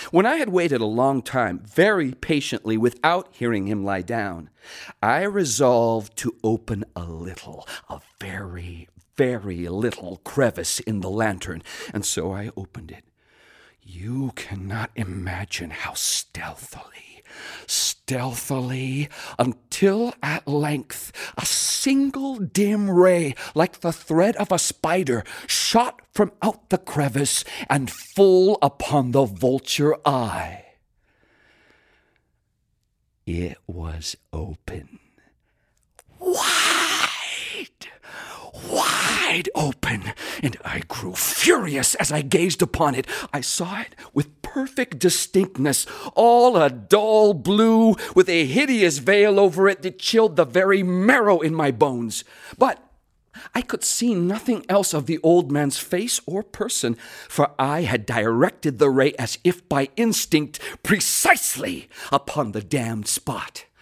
When I had waited a long time, very patiently, without hearing him lie down, I resolved to open a very, very little crevice in the lantern, and so I opened it. You cannot imagine how stealthily, until at length a single dim ray, like the thread of a spider, shot from out the crevice and full upon the vulture eye. It was open. Wide open, and I grew furious as I gazed upon it. I saw it with perfect distinctness, all a dull blue, with a hideous veil over it that chilled the very marrow in my bones. But I could see nothing else of the old man's face or person, for I had directed the ray as if by instinct precisely upon the damned spot.